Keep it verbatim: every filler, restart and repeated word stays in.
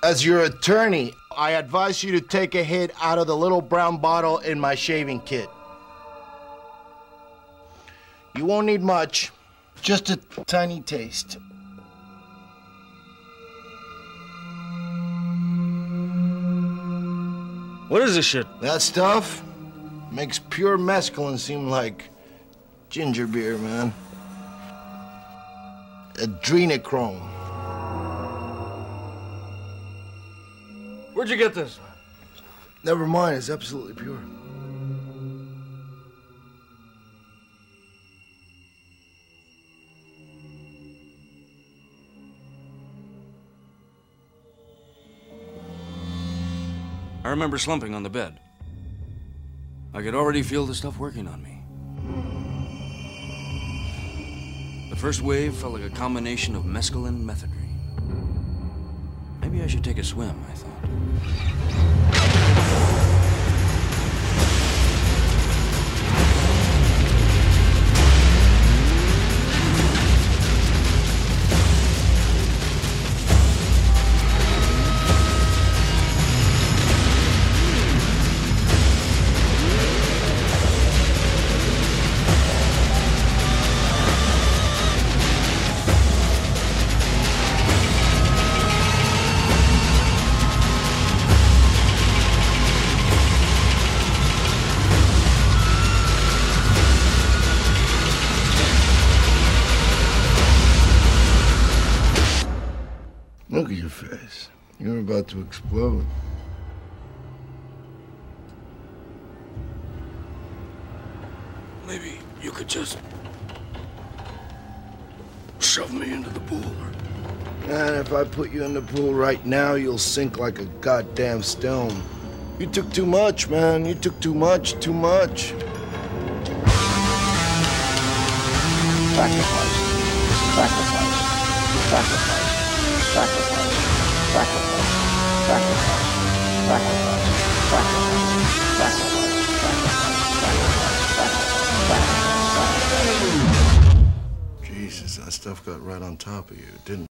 As your attorney, I advise you to take a hit out of the little brown bottle in my shaving kit. You won't need much, just a tiny taste. What is this shit? That stuff makes pure mescaline seem like ginger beer, man. Adrenochrome. Where'd you get this? Never mind, it's absolutely pure. I remember slumping on the bed. I could already feel the stuff working on me. The first wave felt like a combination of mescaline and methadone. Maybe I should take a swim, I thought. Look at your face. You're about to explode. Maybe you could just shove me into the pool. And if I put you in the pool right now, you'll sink like a goddamn stone. You took too much, man. You took too much, too much. Sacrifice. Sacrifice. Sacrifice. Sacrifice. Sacrifice. Sacrifice. Sacrifice. Sacrifice. Sacrifice. Jesus, that stuff got right on top of you, didn't it?